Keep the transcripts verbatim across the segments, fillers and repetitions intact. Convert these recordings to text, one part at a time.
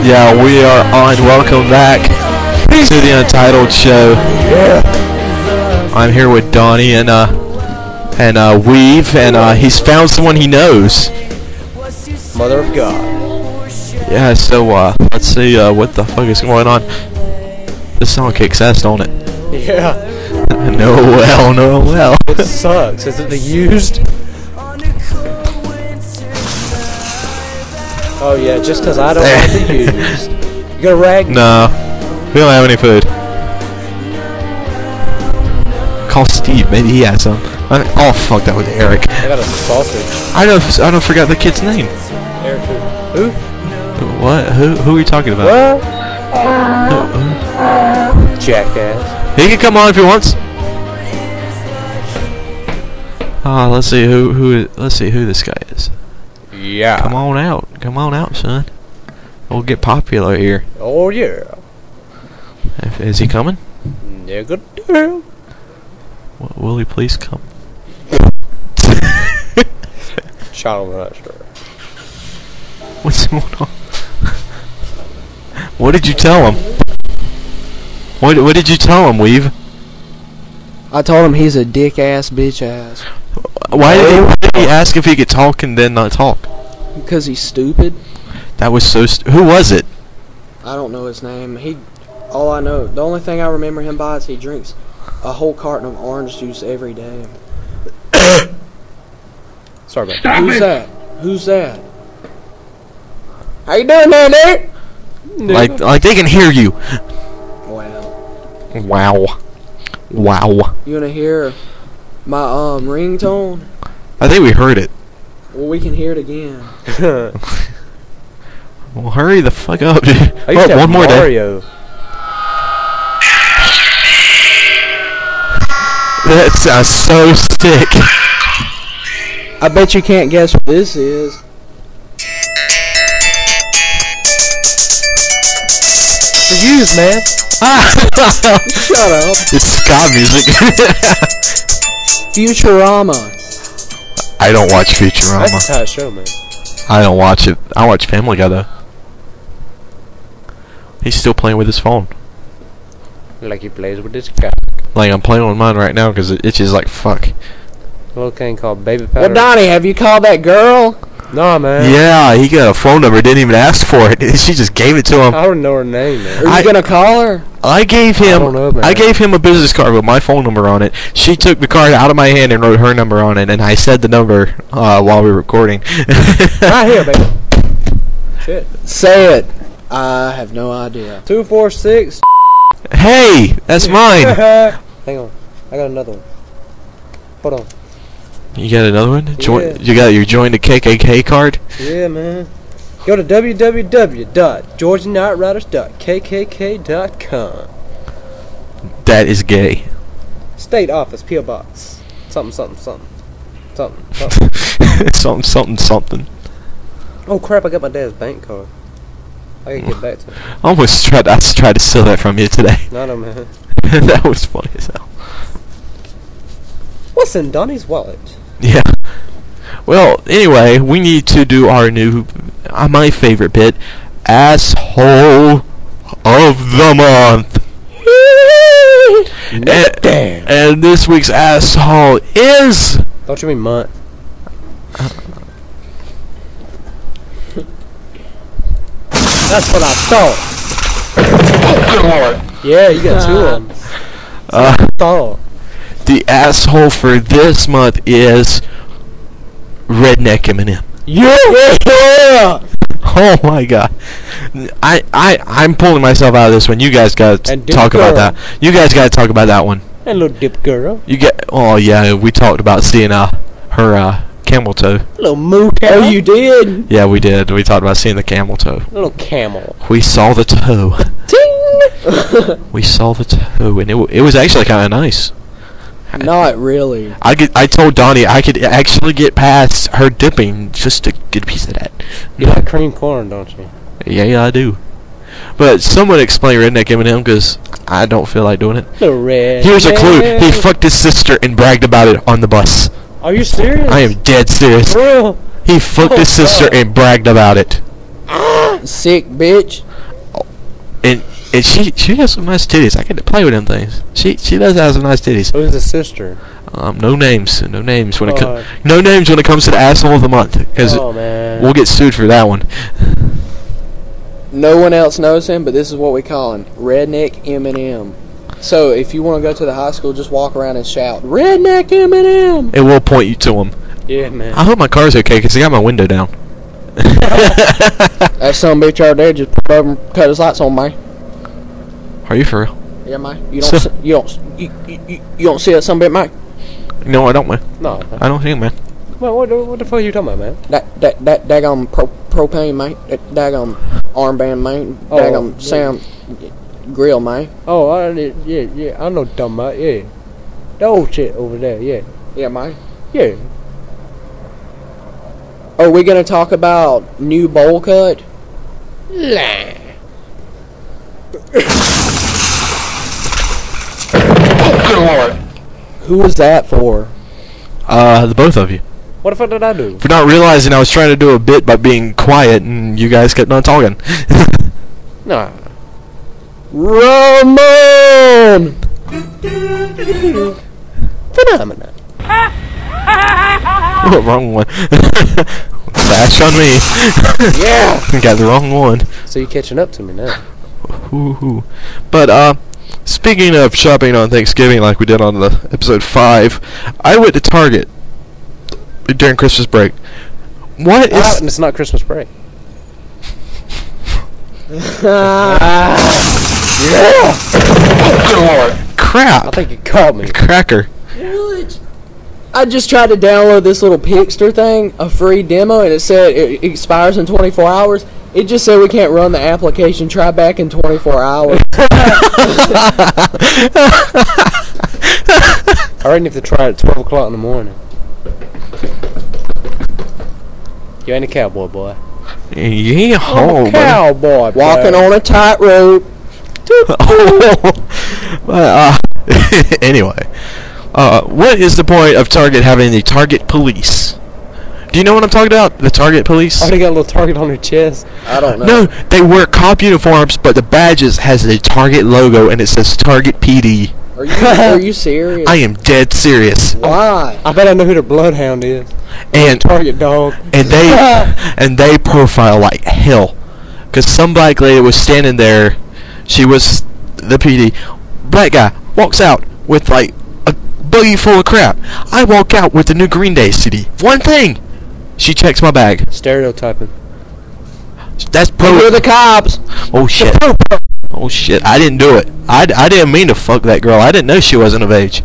Yeah, we are on. Welcome back to the Untitled Show. Yeah. I'm here with Donnie and uh and uh Weave, and uh he's found someone he knows. Mother of God. Yeah, so uh let's see uh what the fuck is going on. This song kicks ass, don't it? Yeah. No well, no well. It sucks. Is it the used? Oh yeah, just because I don't like the used. You got a rag? No, we don't have any food. Call Steve, maybe he has some. I, oh fuck, that was Eric. I got a sausage. I don't, I don't forget the kid's name. Eric who? Who? What? Who? Who are you talking about? What? Who, who? Jackass. He can come on if he wants. Ah, uh, let's see who who let's see who this guy is. Yeah. Come on out, come on out, son. We'll get popular here. Oh yeah. If, is he coming? Nigga damn. W will he please come? Shot on that story. What's going on? What did you tell him? What What did you tell him, Weave? I told him he's a dick ass bitch ass. Why did, he, why did he ask if he could talk and then not talk? Because he's stupid. That was so. St who was it? I don't know his name. He, all I know, the only thing I remember him by is he drinks a whole carton of orange juice every day. Sorry about that. Who's that? Who's that? How you doing there, Nick? Like, like they can hear you. Wow. Wow. Wow. You wanna hear my um ringtone? I think we heard it. Well, we can hear it again. Well, hurry the fuck up, dude. I used Oh, to have one more day. Mario. That sounds so sick. I bet you can't guess what this is. The used, man. Shut up. It's ska music. Futurama. I don't watch That's a Futurama. tight show, man. I don't watch it. I watch Family Guy though. He's still playing with his phone. Like he plays with this guy. Like I'm playing with mine right now because it itches like fuck. A little thing called baby powder. Well, Donnie, have you called that girl? Nah, man. Yeah, he got a phone number. Didn't even ask for it. She just gave it to him. I don't know her name, man. Are you I- gonna call her? I gave him. I don't know, man. I gave him a business card with my phone number on it. She took the card out of my hand and wrote her number on it, and I said the number uh, while we were recording. Right here, baby. Shit. Say it. I have no idea. Two, four, six. Hey, that's mine. Hang on. I got another one. Hold on. You got another one? Join, Yeah. You got your join the K K K card? Yeah, man. Go to w w w dot georgia night riders dot k k k dot com. That is gay. State Office, P O Box. Something, something, something. Something, something. something, something, something. Oh, crap, I got my dad's bank card. I gotta get back to it. I almost tried. I tried to steal that from you today. No, no, man. That was funny as hell. What's in Donnie's wallet? Yeah. Well, anyway, we need to do our new, uh, my favorite bit, asshole of the month. and, Damn. and this week's asshole is. Don't you mean month? That's what I thought. Yeah, you got two of them. Uh, Thought. the asshole for this month is Redneck Eminem. Yeah! Oh my god. I, I, I'm pulling myself out of this one. You guys gotta And t- talk Dip about Girl. that. You guys gotta talk about that one. And little dip girl. You get. Oh yeah, we talked about seeing uh her uh camel toe. Little moo cow. Oh, you did? Yeah, we did. We talked about seeing the camel toe. Little camel. We saw the toe. Ting! We saw the toe, and it w- it was actually kind of nice. Not really. I get. I told Donnie I could actually get past her dipping just to get a piece of that. You like cream corn, don't you? Yeah, yeah, I do. But someone explain Redneck Eminem because I don't feel like doing it. Little red. Here's a clue. man. He fucked his sister and bragged about it on the bus. Are you serious? I am dead serious. For real? He fucked Oh, his sister God. and bragged about it. Ah! Sick bitch. And and she she has some nice titties. I get to play with them things. She she does have some nice titties. Who's the sister? Um, no names, no names when it Oh. comes. No names when it comes to the asshole of the month, because Oh man. we'll get sued for that one. No one else knows him, but this is what we call him. Redneck Eminem. So if you want to go to the high school, just walk around and shout, Redneck Eminem! It will point you to him. Yeah, man. I hope my car's okay, because I got my window down. That son of a bitch out there just pulled over and cut his lights on, man. Are you for real? Yeah, man. You don't, see, you don't, you, you, you- you don't see that son of a bitch, man? No, I don't, man. No. I don't think, man. What, what, what the fuck are you talking about, man? That, that, that, daggone pro, propane, man. That daggone armband, man. Oh, Daggone yeah. sound grill, man. Oh, I did. Yeah, yeah. I know what you're talking about. Yeah. The old shit over there. Yeah. Yeah, man. Yeah. Are we going to talk about new bowl cut? Nah. Who was that for? Uh, the both of you. What the fuck did I do? For not realizing I was trying to do a bit by being quiet, and you guys kept on talking. Nah. Ramon! Phenomenon. Wrong one. Bash on me. Yeah! Got the wrong one. So you're catching up to me now. Ooh. But uh, speaking of shopping on Thanksgiving, like we did on the episode five, I went to Target during Christmas break. What Ah, is? and it's not Christmas break. I Crap. think you called me. Cracker. What? I just tried to download this little Pixter thing, a free demo, and it said it expires in twenty-four hours. It just said we can't run the application. Try back in twenty-four hours. I reckon you have to try it at twelve o'clock in the morning. You ain't a cowboy, boy. Yeah, I'm oh, a cowboy, boy. Walking on a tightrope. Well, uh, anyway, uh, what is the point of Target having the Target Police? Do you know what I'm talking about? The Target Police? Oh, they got a little target on their chest. I don't know. No, they wear cop uniforms, but the badges has the Target logo and it says Target P D. Are you are you serious? I am dead serious. Why? I bet I know who their bloodhound is. And Target dog. and they and they profile like hell. Cause some black lady was standing there. She was the P D. Black guy walks out with like a buggy full of crap. I walk out with the new Green Day C D. One thing. She checks my bag. Stereotyping. That's pro. We're the cops. Oh shit. Oh shit. I didn't do it. I, I didn't mean to fuck that girl. I didn't know she wasn't of age.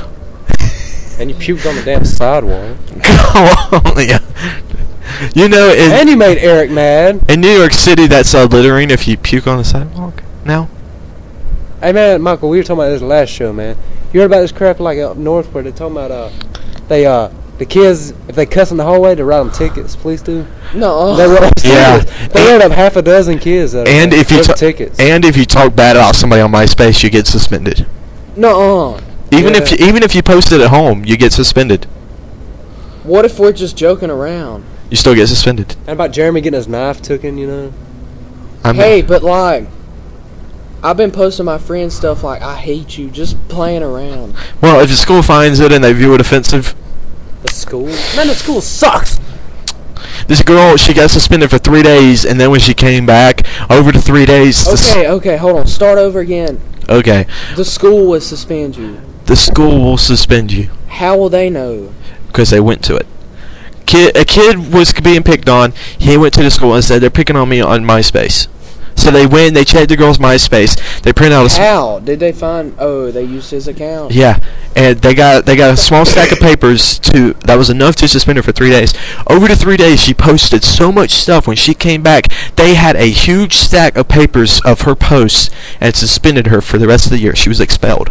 And you puked on the damn sidewalk. Come on. Yeah. You know, in, And you made Eric mad. in New York City, that's uh, littering if you puke on the sidewalk now. Hey man, Michael, we were talking about this last show, man. You heard about this crap like up north where they talking about uh, they uh, the kids if they cuss in the hallway, they write them tickets. Police do. No. They wrote Yeah. They wrote up half a dozen kids. That And uh, if you took ta- tickets. And if you talk bad about somebody on MySpace, you get suspended. No. Even Yeah. if you, even if you post it at home, you get suspended. What if we're just joking around? You still get suspended. And about Jeremy getting his knife taken, you know. I'm Hey, but like, I've been posting my friends stuff like, I hate you, just playing around. Well, if the school finds it and they view it offensive, The school. Man, the school sucks. this girl, she got suspended for three days, and then when she came back, over the three days, the s- Okay, okay, hold on. Start over again. okay, The school will suspend you. the school will suspend you How will they know? because they went to it. Kid, a kid was being picked on. He went to the school and said they're picking on me on MySpace. So they went, they checked the girl's MySpace. They print out a s- How did they find? Oh, they used his account. yeah, and they got they got a small stack of papers to that was enough to suspend her for three days. Over the three days, she posted so much stuff. When she came back, they had a huge stack of papers of her posts and suspended her for the rest of the year. She was expelled.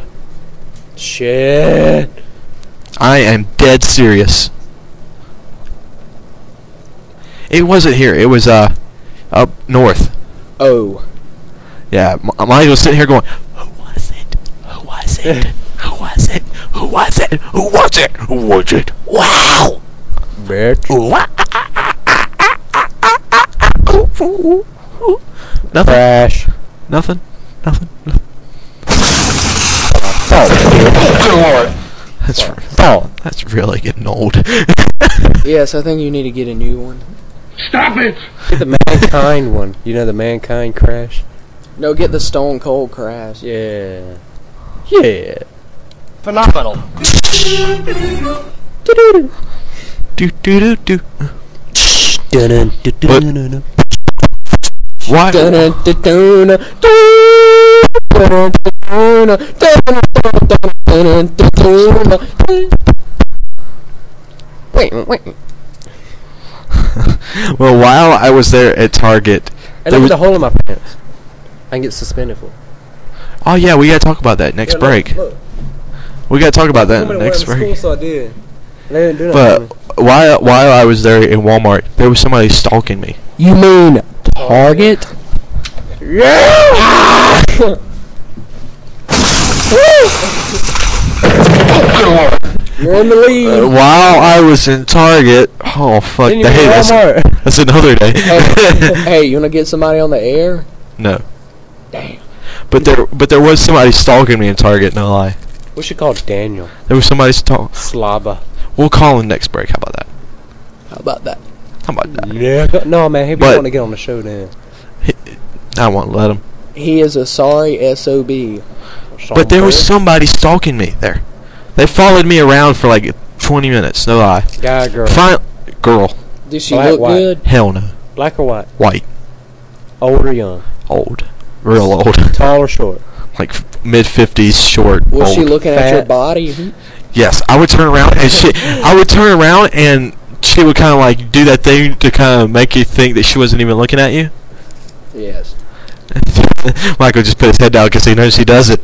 Shit. I am dead serious. It wasn't here. It was uh up north. Oh. Yeah, M- Michael was sitting here going, "Who was it? Who was it? Who was it? Who was it? Who was it? Who was it? Wow!" Bitch. Wow. Nothing. Crash. Nothing. Nothing. Nothing. That's Fall. that's really getting old. Yes, I think you need to get a new one. Stop it! Get the Mankind one. You know the Mankind Crash? No, get the Stone Cold Crash. Yeah. Yeah. Phenomenal. Do do do do. Dun, dun, dun, dun, dun, dun. Why? Wait, wait. Well, while I was there at Target, Hey, there look was, at the hole in my pants. I can get suspended for. oh yeah, we gotta talk about that next break. We gotta talk about that next break. So I did. They didn't do But nothing. while while I was there in Walmart, there was somebody stalking me. You mean Target? Yeah. You're in the lead. Uh, while I was in Target, oh fuck, Then you hey, went that's, Walmart. that's another day. hey, hey, you wanna get somebody on the air? No, Damn. but there but there was somebody stalking me in Target. No lie, We should call Daniel. there was somebody stalk. Slaba. We'll call him next break. How about that? How about that? How about that? Yeah. No, man, he But- want to get on the show then. I won't let him. He is a sorry S O B. But there was somebody stalking me there. They followed me around for like twenty minutes. No lie. guy, girl, Fine, girl. Did she Black, look white. good? Hell no. black or white, White. old or young, Old. Real old. tall or short. Like mid fifties, short. Was old. she looking at your Fat. body? Yes, I would turn around and she. I would turn around and she would kind of like do that thing to kind of make you think that she wasn't even looking at you. Yes. Michael just put his head down because he knows he does it.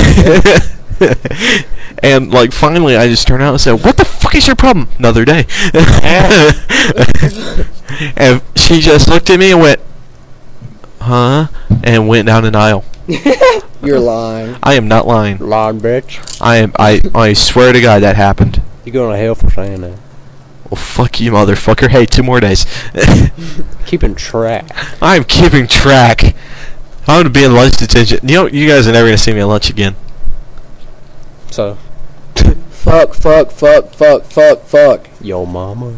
And like finally, I just turned out and said, "What the fuck is your problem?" Another day. And she just looked at me and went, "Huh?" and went down an aisle. You're lying. I am not lying. Long bitch. I am. I. I swear to God that happened. You going to hell for saying that? Well, fuck you, motherfucker. Hey, two more days. Keeping track. I'm keeping track. I'm gonna be in lunch detention. You know, you guys are never gonna see me at lunch again. So, Fuck, fuck, fuck, fuck, fuck, fuck. yo mama.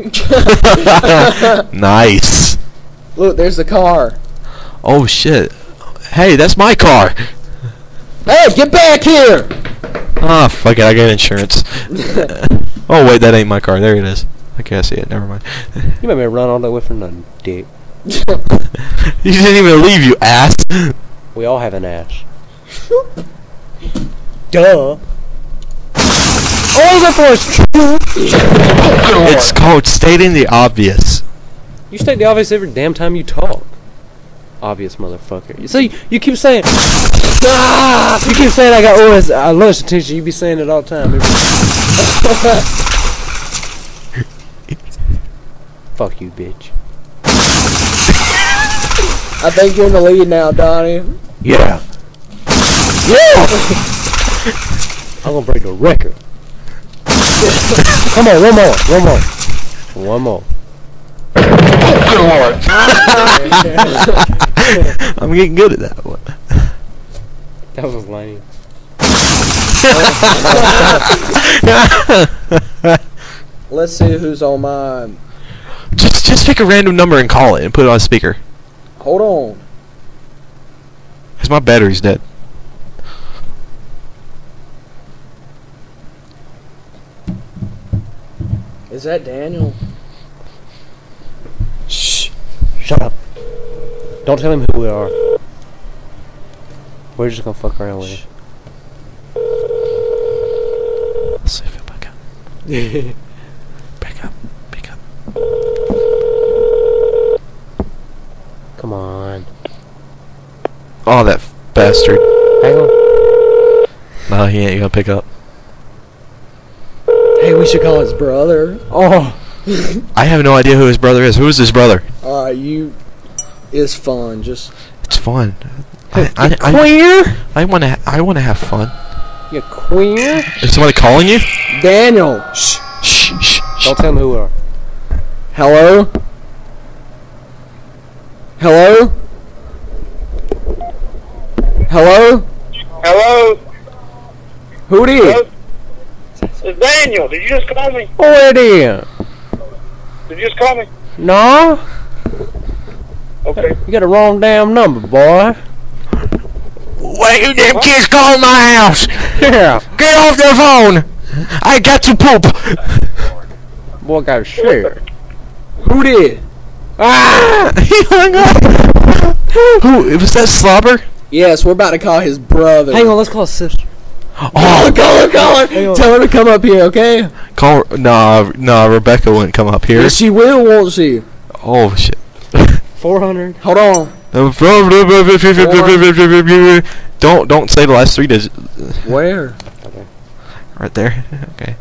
Nice. Look, there's the car. Oh shit. Hey, that's my car. Hey, get back here! Ah, fuck it. I got insurance. Oh wait, that ain't my car. There it is. I can't see it. Never mind. You made me run all that way for nothing, dick. You didn't even leave, you ass. We all have an ass. Duh. All the force. It's called stating the obvious. You state the obvious every damn time you talk. Obvious motherfucker. You see, you keep saying. Ah! You keep saying I got O S uh, lunch attention. You be saying it all the time. Fuck you, bitch. I think you're in the lead now, Donnie. Yeah. Yeah. I'm gonna break the record. Come on, one more, one more, one more. I'm getting good at that one. That was lame. Let's see who's on mine. Just, just pick a random number and call it and put it on speaker. Hold on. Cause my battery's dead. Is that Daniel? Shh. Shut up. Don't tell him who we are. We're just gonna fuck around with him. Let's see if he'll back up. Back up. Back up. Come on. Oh, that f- bastard. Hang on. No, he ain't gonna pick up. Hey, we should call his brother. Oh. I have no idea who his brother is. Who is his brother? Alright, you... It's fun, just... It's fun. I, I, I, Queer? I want to. I want to have fun. You queer? Is somebody calling you? Daniel! Shh! Shh, shh, shh. Don't tell him who we are. Hello? Hello? Hello? Hello? Who it is? Hello? It's Daniel. Did you just call me? Who it is? Did you just call me? No, Okay. you got the wrong damn number, boy. Wait, you damn kids calling my house! Yeah, Get off the phone! I got to poop! boy got shit. Who did? Ah! He hung up! Who? Was that Slobber? Yes, we're about to call his brother. Hang on, let's call his sister. Oh, Call her, call her. Hang on. Tell her to come up here, okay? call her. Nah, nah, Rebecca wouldn't come up here. Yes, she will, won't she? Oh, shit. Four hundred. Hold on. Don't don't say the last three digits. Where? Right there. Okay.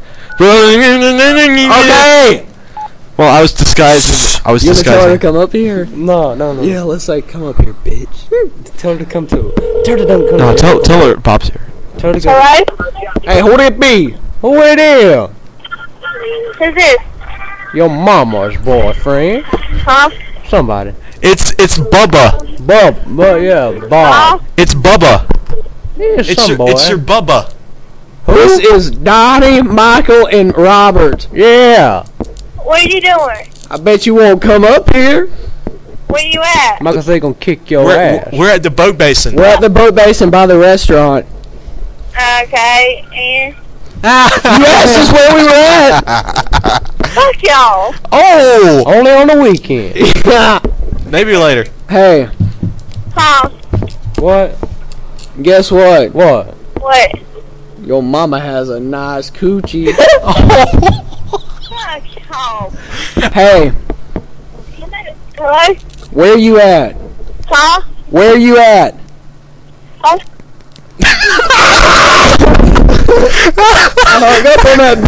Okay! Well, I was disguised. I was You gonna tell her to disguising. come up here? No, no, no. Yeah, let's say, come up here, bitch. Tell her to come to. Tell her to don't come. No, to tell tell her Bob's here. Tell her to go. Hello? Hey, who it be? Who it is? Who's this? Your mama's boyfriend. Huh? Somebody. It's it's Bubba. Bob. But yeah, Bob. Huh? It's Bubba. Yeah, It's some your boy. it's your Bubba. This is Donnie, Michael, and Robert. Yeah. What are you doing? I bet you won't come up here. Where you at? Michael said he gonna kick your We're, ass. we're at the boat basin. We're at the boat basin by the restaurant. Okay, and You asked us where we were at. fuck y'all. Oh, Only on the weekend. maybe later. Hey, Huh? What? guess what? What? What? Your mama has a nice coochie. Fuck y'all. Hey, Hello? where you at? Huh? Where you at? Huh? I hung up on that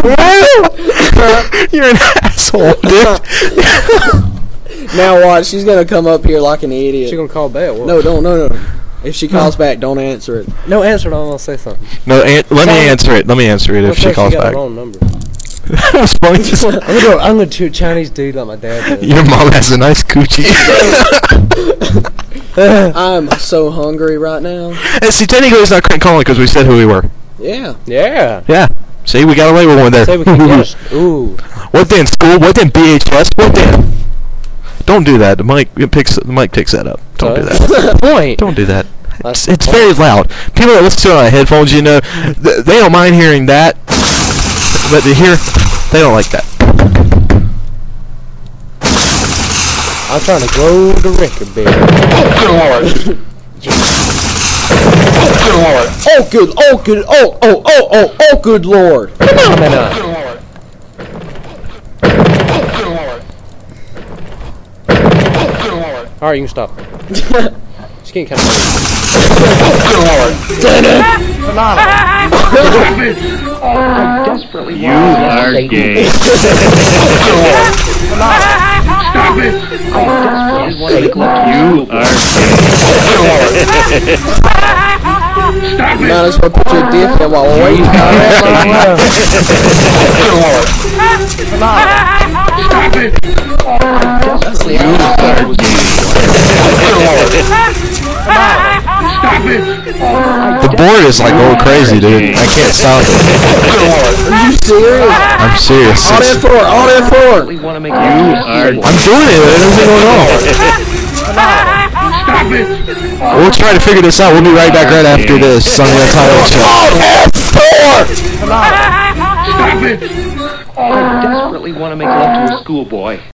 boy. You're an asshole, dude. Now watch, she's gonna come up here like an She idiot. gonna call back? What? No, don't, no, no. If she calls back, don't answer it. No answer. I'm gonna say something. No, an- let me answer it. Let me answer it if What she if calls got back. the wrong number? That was funny. Just- I'm gonna, do, I'm gonna do a Chinese dude like my dad does. Your mom has a nice coochie. I'm so hungry right now. And see, technically it's not crank calling because we said who we were. Yeah. Yeah. Yeah. See, we got away with one there. Say we can guess. Ooh. What then? School? What then? B H S? What then? Don't do that. The mic it picks. The mic picks that up. Don't do that. What's the point? Don't do that. That's It's, it's the very loud. People that listen to it on headphones, you know, th- they don't mind hearing that, but to hear, they don't like that. I'm trying to grow the record, baby. Oh good, oh good, oh oh oh oh oh good lord. Come on, uh, all right, you can stop. She can't come. You are gay. Stop it! You are gay. Stop Might it! as well put your dick in while we're waiting. Stop it! That's the You are gay. Stop it! The board is like going crazy, dude. I can't stop it. Are you serious? I'm serious. On It's- that floor, on that floor. You are I'm doing it. There's nothing going on. Stop it! We'll try to figure this out. We'll be right back right after this on the Untitled Show. Stop it! desperately want to make love to a schoolboy.